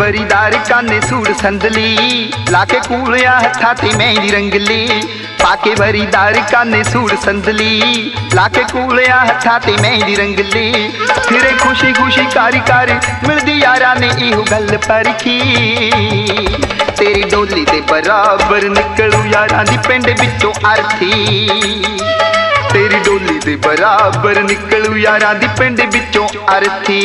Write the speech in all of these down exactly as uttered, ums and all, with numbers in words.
बरीदार काने सूट संदली लाके कूलिया हथा ते मेहंदी रंगली पाके बरीदार काने सूट संदली लाके कूलिया हथा ते मेहंदी रंगली फिरे खुशी खुशी कारी कारी मिलदी यारा ने इहो गल परखी तेरी डोली दे बराबर निकलू यारा दी पिंड विचों अर्थी तेरी डोली दे बराबर निकलू यारा दी पिंड विचों अर्थी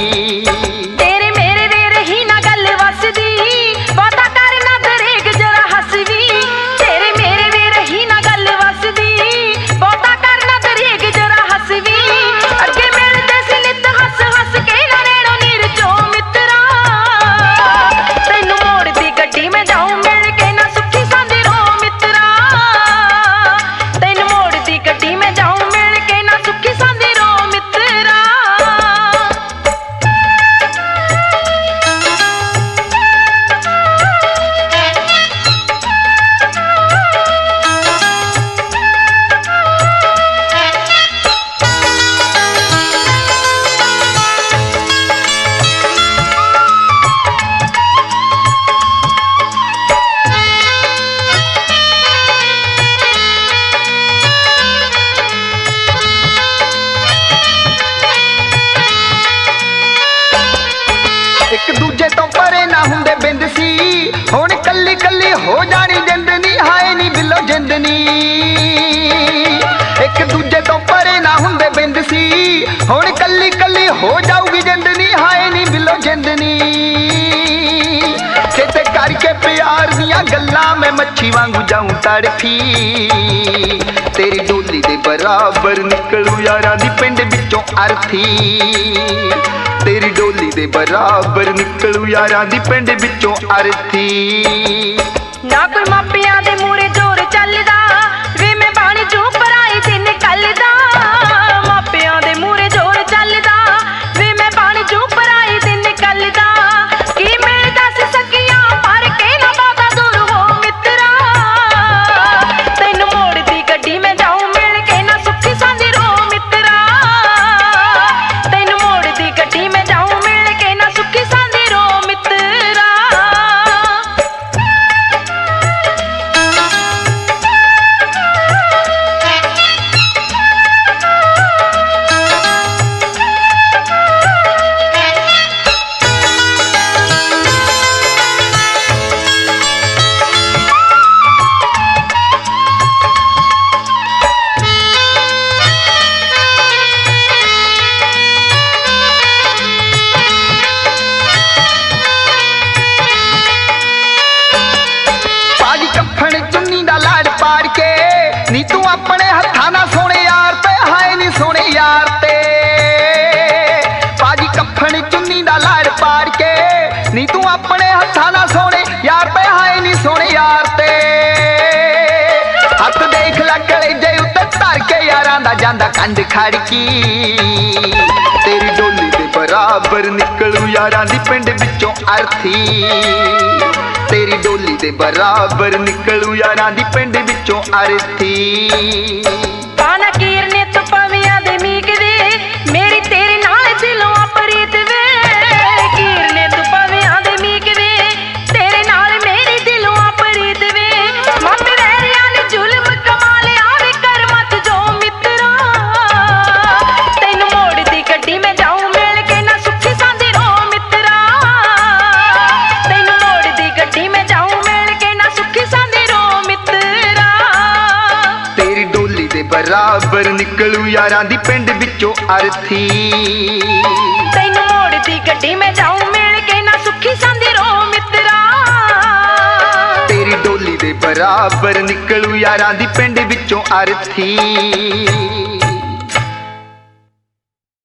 एक दूजे तो परे ना हुंदे बिंद सी हुण कल्ली कल्ली हो जानी जिंदनी हाय नी बिलो जिंदनी एक दूजे तो परे ना हुंदे बिंद सी हुण कल्ली कल्ली हो जाऊगी जिंदनी हाय नी बिलो जिंदनी चेते करके प्यार दियां गल्लां मैं मच्छी वांगू जाऊं तड़फी तेरी डोली दे बराबर निकलू यारा दी पिंड विचों अर्थी तेरी डोली दे बराबर निकलू यारा दी पिंड विचों अर्थी ना कोई मापियां दे मूरे जोर चलदा वे मैं बाणी जो पराई ते निकलदा मापियां दे मूरे जोर चलदा वे मैं बाणी जो पराई ते निकलदा की मिल दस सकियां पर के ना बाबा दूर हो मित्रा तैनू मोड़ दी गड्डी में जाऊं मिल के ना सुखी सांदी रो मित्रा तैनू मोड़ दी गड्डी में जाऊं मिल के ना सुखी सांदी रो मित्रा नी तू अपने हथा ना सोने यार ते हाय नी सोने यार ते पाजी कफन चुन्नी दा लाड़ पाड़ के नी तू अपने हथा ना सोने यार ते हाय नी सोने यार ते हथ देख ला कलेजे उत्ते धर के यारां दा जांदा कंड खड़की तेरी डोली दे बराबर निकलू यारां दी पिंड विचों अर्थी तेरी डोली दे बराबर निकलू यारां दी पिंड विचों अर्थी पाना कीरने तो पवियां दे मीक वे मेरी तेरे नाल दिलों अपरीत वे कीरने तो पवियां दे मीक वे तेरे नाल मेरी दिलों अपरीत वे मापे वैरियां ने जुल्म कमाले आवे कर मत जो मित्रा तैनू मोड़ दी गड्डी में जाऊं मिल के ना सुखी सांदी रो मित्रा तैनू मोड़ दी गड्डी में जाऊं मिल के ना सुखी सांदी रो मित्रा तेरी डोली दे बराबर निकलू यारां दी पिंड विचों अर्थी तैनू मोड़ दी गड्डी में जाऊं मिल के ना सुखी सांदी रो मित्रा तेरी डोली दे बराबर निकलू यारां दी पिंड विचों अर्थी।